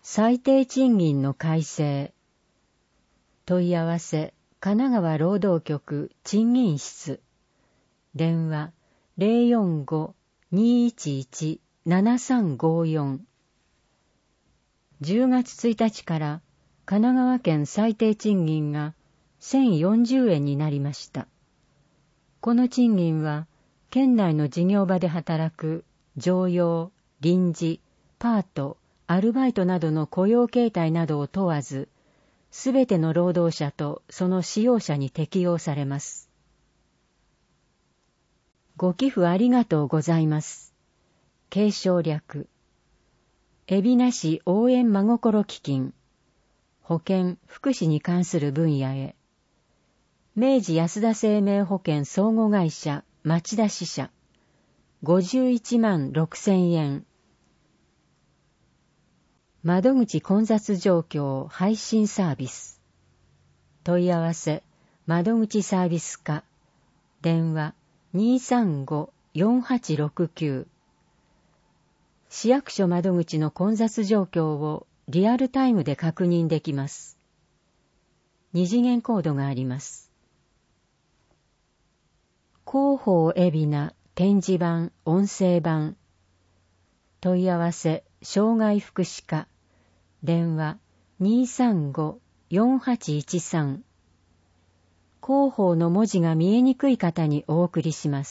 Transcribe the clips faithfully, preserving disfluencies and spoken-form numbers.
最低賃金の改正。問い合わせ神奈川労働局賃金室。電話 ゼロよんご にいちいち ななさんごよん。じゅうがつついたちから神奈川県最低賃金がせんよんじゅうえんになりました。この賃金は県内の事業場で働く常用、臨時、パート、アルバイトなどの雇用形態などを問わず、すべての労働者とその使用者に適用されます。ご寄付ありがとうございます。継承略。海老名市応援真心基金。保健・福祉に関する分野へ。明治安田生命保険相互会社町田支社。ごじゅういちまんろくせんえん。窓口混雑状況配信サービス。問い合わせ窓口サービス課。電話 にーさんご よんはちろくきゅう。市役所窓口の混雑状況をリアルタイムで確認できます。二次元コードがあります。広報海老名展示板音声版。問い合わせ障害福祉課。電話 にーさんご よんはちいちさん。広報の文字が見えにくい方にお送りします。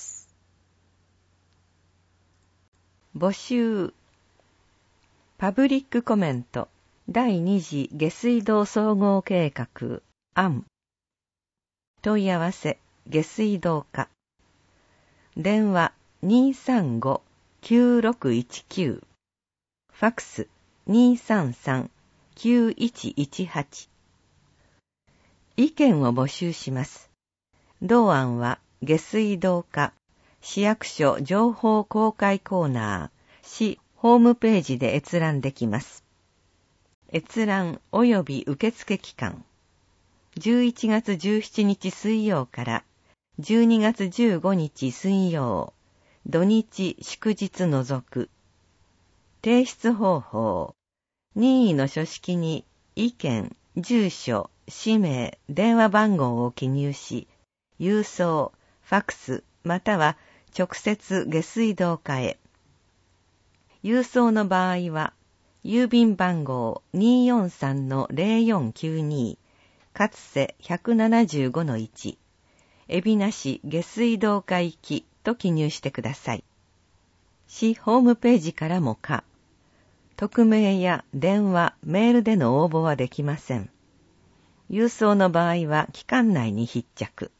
募集。パブリックコメント第二次下水道総合計画案。問い合わせ下水道課。電話 にーさんご きゅうろくいちきゅう。ファクス にーさんさん きゅういちいちはち。意見を募集します。同案は下水道課市役所情報公開コーナー市ホームページで閲覧できます。閲覧及び受付期間じゅういちがつじゅうしちにち水曜からじゅうにがつじゅうごにち水曜、土日祝日除く。提出方法任意の書式に意見、住所、氏名、電話番号を記入し、郵送、ファクスまたは直接下水道課へ。郵送の場合は、郵便番号 にーよんさんのゼロよんきゅうに、勝瀬 ひゃくななじゅうごのいち、海老名市下水道課行きと記入してください。市ホームページからもか、匿名や電話、メールでの応募はできません。郵送の場合は期間内に必着。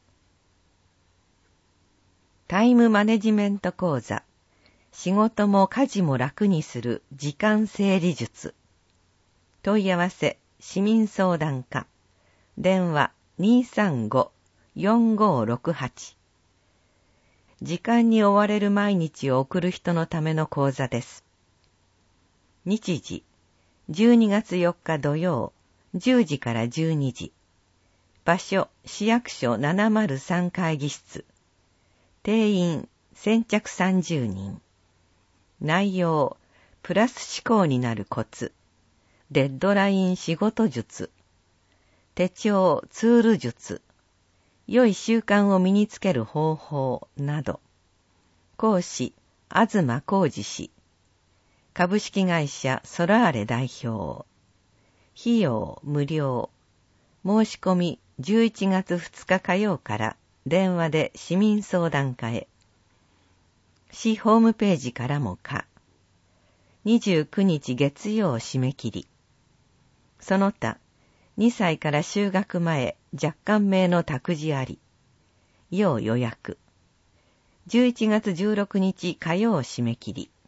タイムマネジメント講座。仕事も家事も楽にする時間整理術。問い合わせ市民相談課。電話 にーさんご よんごろくはち。時間に追われる毎日を送る人のための講座です。日時じゅうにがつよっか土曜じゅうじからじゅうにじ。場所市役所ななまるさん会議室。定員先着さんじゅうにん。内容プラス思考になるコツ。デッドライン仕事術。手帳ツール術。良い習慣を身につける方法など。講師東浩二氏。株式会社ソラーレ代表。費用無料。申し込みじゅういちがつふつか火曜から電話で市民相談課へ。市ホームページからもか。にじゅうくにち月曜締め切り。その他、にさいから就学前若干名の託児あり。要予約。じゅういちがつじゅうろくにち火曜締め切り。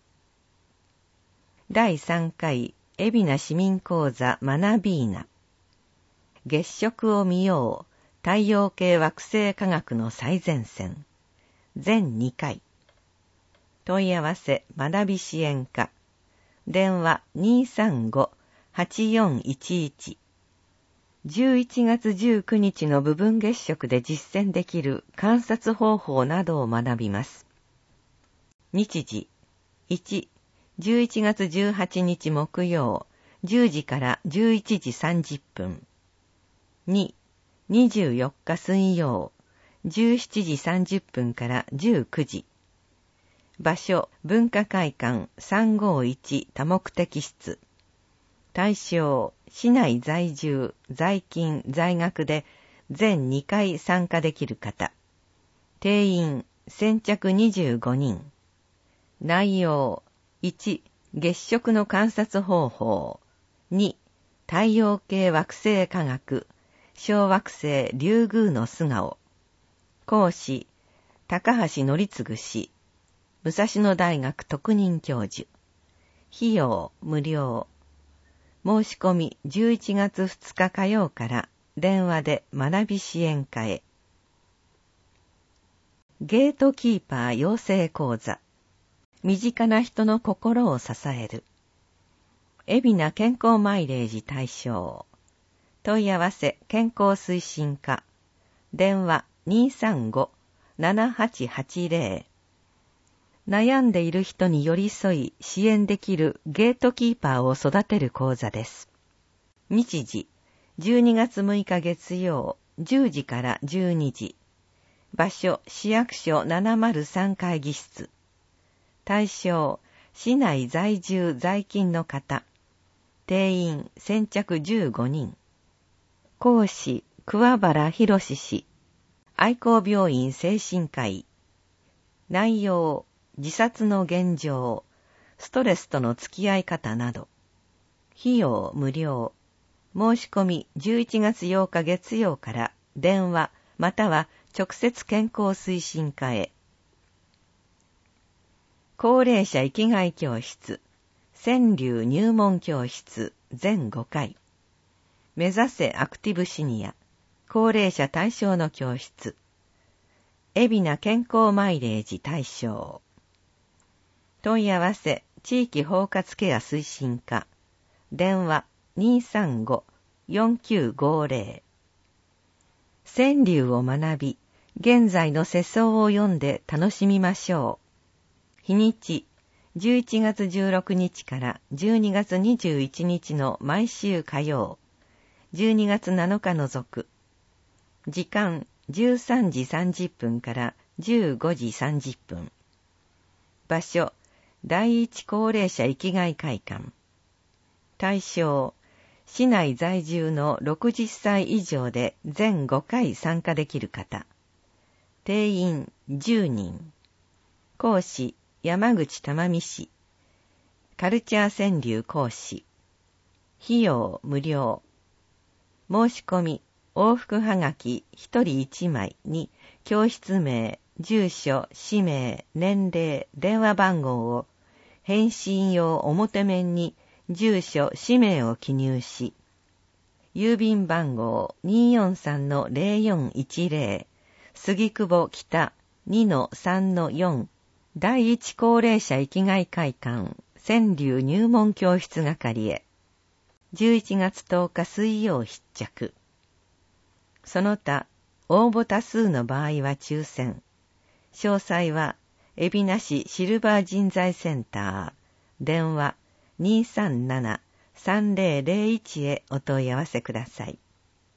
だいさんかい海老名市民講座学びーな。月食を見よう太陽系惑星科学の最前線。全にかい。問い合わせ学び支援課。電話 にーさんご はちよんいちいち。じゅういちがつじゅうくにちの部分月食で実践できる観察方法などを学びます。日時いち、じゅういちがつじゅうはちにち木曜じゅうじからじゅういちじさんじゅっぷん。に、にじゅうよっか水曜、じゅうしちじさんじゅっぷんからじゅうくじ。場所、文化会館さんごいち多目的室。対象、市内在住、在勤、在学で全にかい参加できる方。定員、先着にじゅうごにん。内容、いち、月食の観察方法。に、太陽系惑星科学、小惑星リュウグウの素顔。講師、高橋則次氏。武蔵野大学特任教授。費用無料。申し込みじゅういちがつふつか火曜から電話で学び支援課へ。ゲートキーパー養成講座。身近な人の心を支える。海老名健康マイレージ対象。問い合わせ健康推進課。電話 にーさんご ななはちはちゼロ。悩んでいる人に寄り添い支援できるゲートキーパーを育てる講座です。日時、じゅうにがつむいか月曜、じゅうじからじゅうにじ。場所、市役所ななまるさん会議室。対象、市内在住在勤の方。定員、先着じゅうごにん。講師、桑原博氏。愛光病院精神科医。内容、自殺の現状、ストレスとの付き合い方など。費用無料。申し込みじゅういちがつようか月曜から電話または直接健康推進課へ。高齢者生きがい教室、川柳入門教室全ごかい。目指せアクティブシニア、高齢者対象の教室。海老名健康マイレージ対象。問い合わせ、地域包括ケア推進課。電話 にーさんご よんきゅうごゼロ。川柳を学び、現在の世相を読んで楽しみましょう。日にち、じゅういちがつじゅうろくにちからじゅうにがつにじゅういちにちの毎週火曜。じゅうにがつなのか除く。時間、じゅうさんじさんじゅっぷんからじゅうごじさんじゅっぷん。場所、第一高齢者生きがい会館。対象、市内在住のろくじゅっさい以上で全ごかい参加できる方。定員じゅうにん。講師、山口珠美氏。カルチャー川柳講師。費用無料。申し込み、往復はがきひとりいちまいに教室名、住所、氏名、年齢、電話番号を返信用表面に住所、氏名を記入し、郵便番号 にーよんさんのゼロよんいちゼロ、杉久保北 にのさんのよん、第一高齢者生きがい会館、川柳入門教室係へ。じゅういちがつとおか水曜必着。その他、応募多数の場合は抽選。詳細は、海老名市シルバー人材センター、電話 にーさんなな さんぜろぜろいち へお問い合わせください。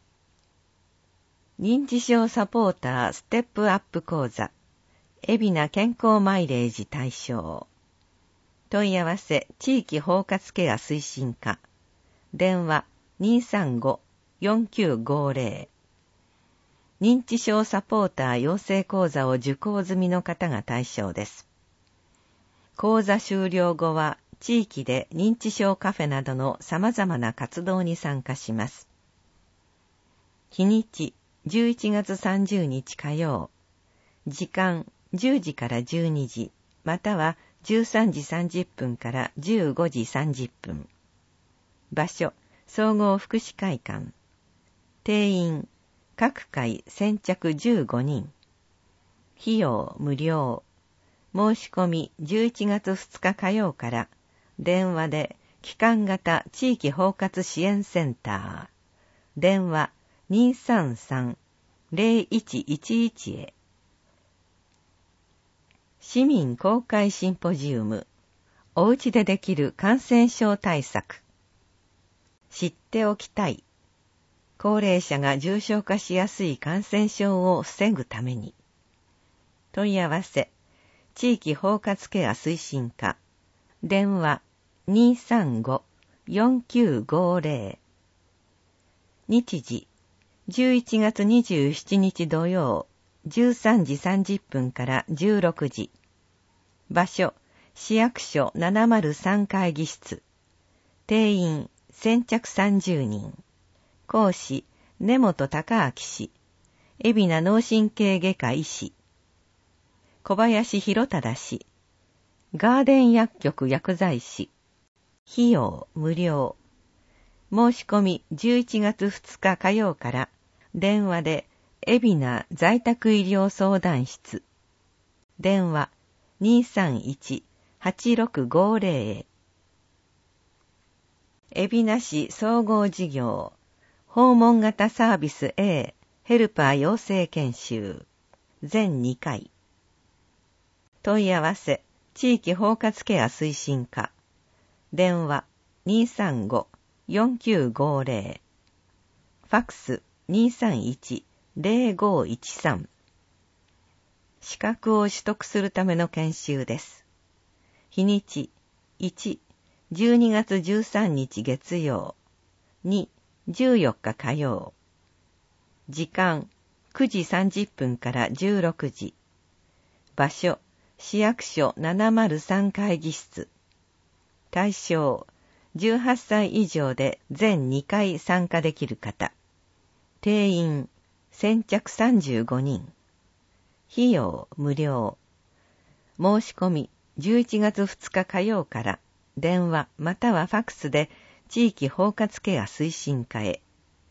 認知症サポーターステップアップ講座、海老名健康マイレージ対象。問い合わせ、地域包括ケア推進課、電話 にーさんご よんきゅうごゼロ。認知症サポーター養成講座を受講済みの方が対象です。講座終了後は地域で認知症カフェなどの様々な活動に参加します。日にちじゅういちがつさんじゅうにち火曜。時間じゅうじからじゅうにじ、またはじゅうさんじさんじゅっぷんからじゅうごじさんじゅっぷん。場所、総合福祉会館。定員、各回先着じゅうごにん。費用無料。申し込みじゅういちがつふつか火曜から電話で機関型地域包括支援センター。電話 にーさんさん ゼロいちいちいち へ。市民公開シンポジウム。おうちでできる感染症対策。 知っておきたい。高齢者が重症化しやすい感染症を防ぐために。問い合わせ、地域包括ケア推進課。電話 にーさんご よんきゅうごぜろ。日時、じゅういちがつにじゅうしちにち土曜、じゅうさんじさんじゅっぷんからじゅうろくじ。場所、市役所ななまるさん会議室。定員、先着さんじゅうにん。講師、根本隆明氏。海老名脳神経外科医師。小林博忠氏。ガーデン薬局薬剤師。費用無料。申し込みじゅういちがつふつか火曜から電話で海老名在宅医療相談室。電話 にーさんいち はちろくごぜろ。海老名市総合事業訪問型サービス A ヘルパー養成研修全にかい。問い合わせ地域包括ケア推進課。電話 にーさんご よんきゅうごぜろ。ファックス にーさんいち ぜろごいちさん。資格を取得するための研修です。日にちいち、じゅうにがつじゅうさんにち月曜。に、じゅうよっか火曜。時間くじさんじゅっぷんからじゅうろくじ。場所市役所ななまるさん会議室。対象、じゅうはっさい以上で全にかい参加できる方。定員、先着さんじゅうごにん。費用無料。申し込みじゅういちがつふつか火曜から電話またはファックスで地域包括ケア推進課へ。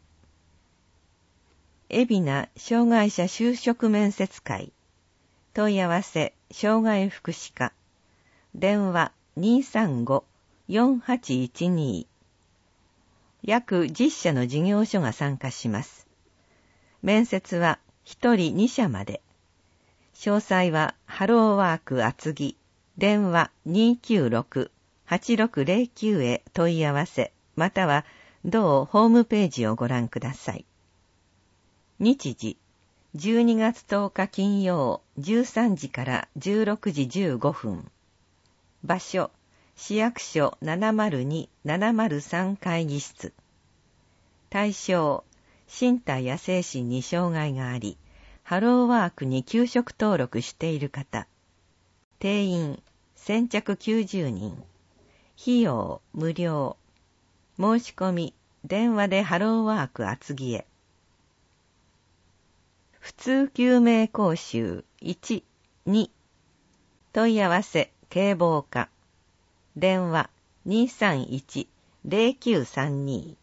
海老名障害者就職面接会。問い合わせ障害福祉課。電話 にーさんご よんはちいちに。約じゅっしゃの事業所が参加します。面接はひとりにしゃまで。詳細はハローワーク厚木電話 にーきゅうろく はちろくぜろきゅう へ問い合わせまたは同ホームページをご覧ください。日時じゅうにがつとおか金曜じゅうさんじからじゅうろくじじゅうごふん。場所市役所ななまるに ななまるさん会議室。対象身体や精神に障害がありハローワークに休職登録している方。定員先着きゅうじゅうにん。費用無料。申し込み電話でハローワーク厚木へ。普通救命講習いち、に。問い合わせ警防課。電話 にーさんいち ぜろきゅうさんに。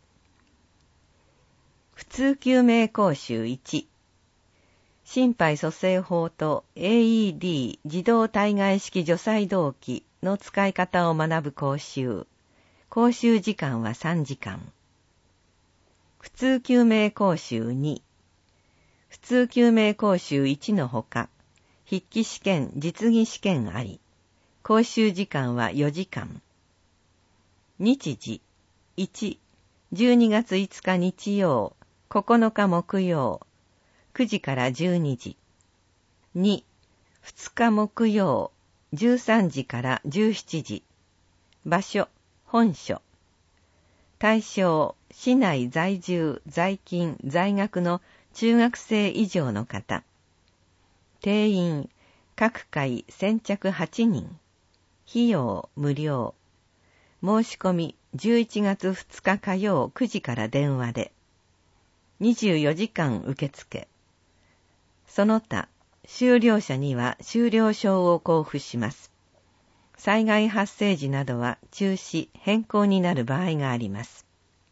普通救命講習いち。心肺蘇生法と エーイーディー 自動体外式除細動器の使い方を学ぶ講習。講習時間はさんじかん。普通救命講習に。普通救命講習いちのほか、筆記試験、実技試験あり。講習時間はよじかん。日時いち、じゅうにがついつか日曜、ここのか木曜、くじからじゅうにじ。に、ふつか木曜、じゅうさんじからじゅうしちじ。場所、本所。対象、市内在住、在勤、在学の中学生以上の方。定員、各回先着はちにん。費用無料。申し込みじゅういちがつふつか火曜くじから電話で。にじゅうよじかん受付。その他、修了者には修了証を交付します。災害発生時などは中止、変更になる場合があります。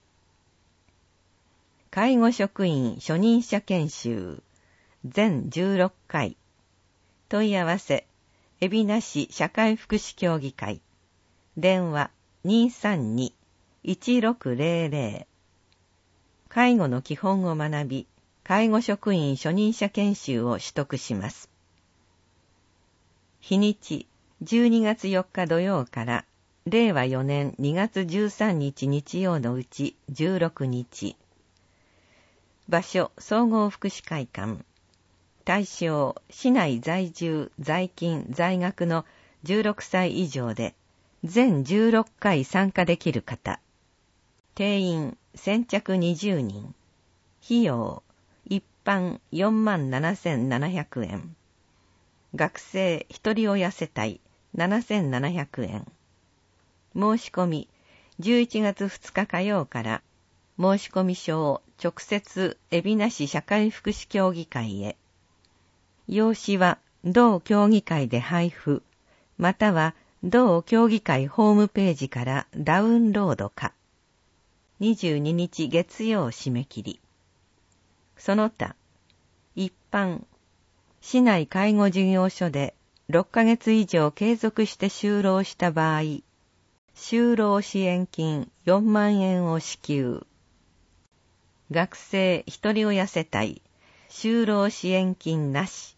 介護職員初任者研修全じゅうろっかい。問い合わせ海老名市社会福祉協議会。電話 にーさんに いちろくぜろぜろ。介護の基本を学び、介護職員初任者研修を取得します。日にちじゅうにがつよっか土曜かられいわよねんにがつじゅうさんにち日曜のうちじゅうろくにち。場所、総合福祉会館。対象、市内在住、在勤、在学のじゅうろくさい以上で、全じゅうろっかい参加できる方。定員、先着にじゅうにん。費用、一般よんまんななせんななひゃくえん。学生一人親世帯ななせんななひゃくえん。申し込み、じゅういちがつふつか火曜から申し込み書を直接海老名市社会福祉協議会へ。用紙は同協議会で配布、または同協議会ホームページからダウンロードか。にじゅうににち月曜締め切り。その他、一般、市内介護事業所でろっかげつ以上継続して就労した場合、就労支援金よんまんえんを支給。学生一人親世帯、就労支援金なし。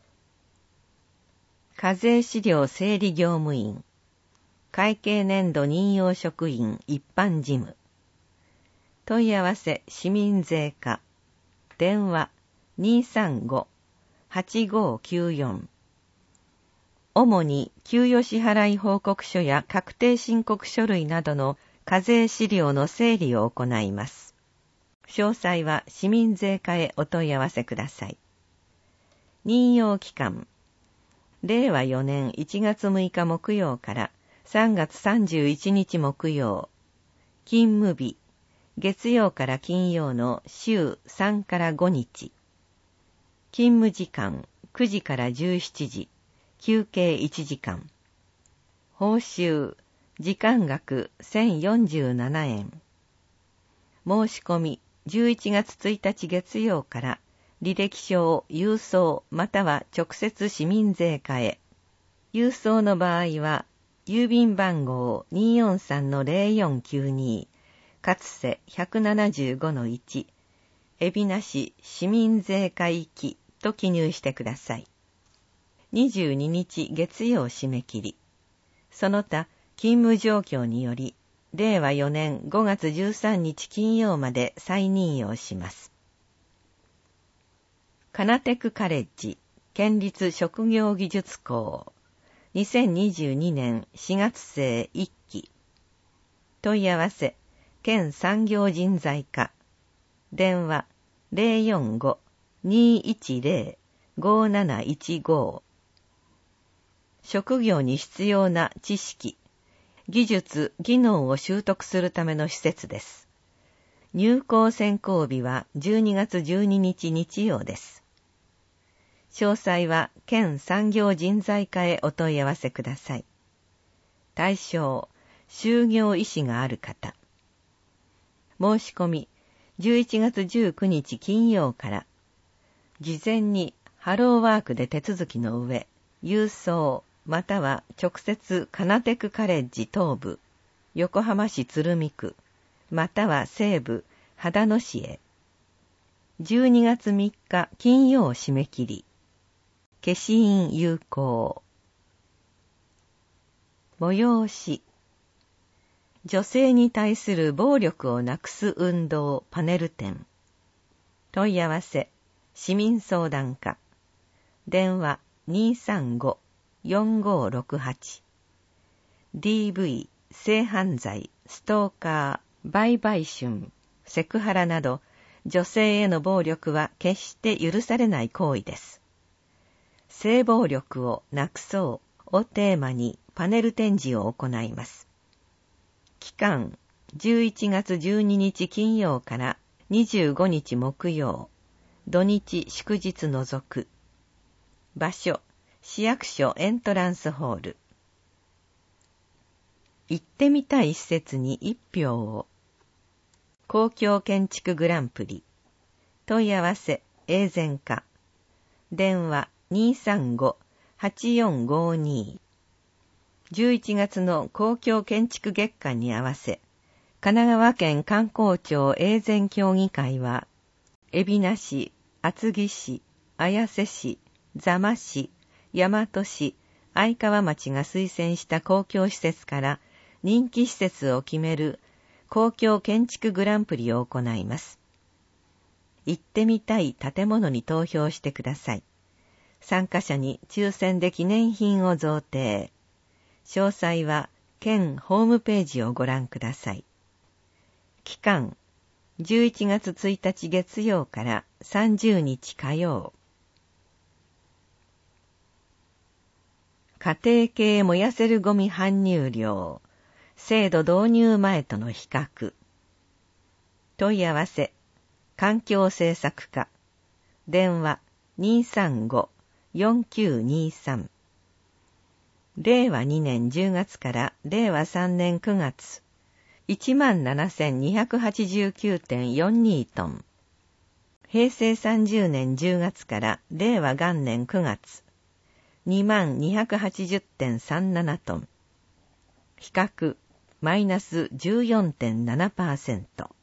課税資料整理業務員、会計年度任用職員一般事務。問い合わせ市民税課。電話 にーさんご はちごきゅうよん。主に給与支払い報告書や確定申告書類などの課税資料の整理を行います。詳細は市民税課へお問い合わせください。任用期間、れいわよねんいちがつむいか木曜からさんがつさんじゅういちにち木曜。勤務日、月曜から金曜の週さんからごにち。勤務時間、くじからじゅうしちじ。休憩いちじかん。報酬、時間額せんよんじゅうななえん。申し込み、じゅういちがつついたち月曜から履歴書を郵送または直接市民税課へ。郵送の場合は、郵便番号 にーよんさんのぜろよんきゅうに、勝瀬 ひゃくななじゅうごのいち、海老名市市民税課行きと記入してください。にじゅうににち月曜締め切り。その他、勤務状況により、れいわよねんごがつじゅうさんにち金曜まで再任用します。カナテクカレッジ、県立職業技術校、にせんにじゅうにねんしがつせいいっき。問い合わせ、県産業人材課。電話、ぜろよんご にーいちぜろ ごーなないちご。職業に必要な知識、技術、技能を習得するための施設です。入校選考日はじゅうにがつじゅうににち日曜です。詳細は県産業人材課へお問い合わせください。対象、就業意思がある方。申し込み、じゅういちがつじゅうくにち金曜から、事前にハローワークで手続きの上、郵送、または直接カナテクカレッジ東部、横浜市鶴見区、または西部、秦野市へ。じゅうにがつみっか金曜締め切り。消印有効。催し。女性に対する暴力をなくす運動パネル展。問い合わせ、市民相談課。電話 にーさんご よんごろくはち。ディーブイ、性犯罪、ストーカー、売買春、セクハラなど、女性への暴力は決して許されない行為です。性暴力をなくそうをテーマにパネル展示を行います。期間、じゅういちがつじゅうににち金曜からにじゅうごにち木曜、土日祝日除く。場所、市役所エントランスホール。行ってみたい施設に一票を。公共建築グランプリ。問い合わせ、永全課。電話 にーさんご はちよんごに。じゅういちがつの公共建築月間に合わせ、神奈川県観光庁永全協議会は、海老名市、厚木市、綾瀬市、座間市、大和市、愛川町が推薦した公共施設から人気施設を決める公共建築グランプリを行います。行ってみたい建物に投票してください。参加者に抽選で記念品を贈呈。詳細は県ホームページをご覧ください。期間、じゅういちがつついたち月曜からさんじゅうにち火曜。家庭系燃やせるゴミ搬入量、制度導入前との比較。問い合わせ、環境政策課、電話 にーさんごーよんきゅうにーさん。れいわにねんじゅうがつかられいわさんねんくがつ、いちまんななせんにひゃくはちじゅうきゅうてんよんにトン。平成さんじゅうねんじゅうがつかられいわがんねんくがつ、にまんにひゃくはちじゅうてんさんななトン。比較、マイナス じゅうよんてんななパーセント。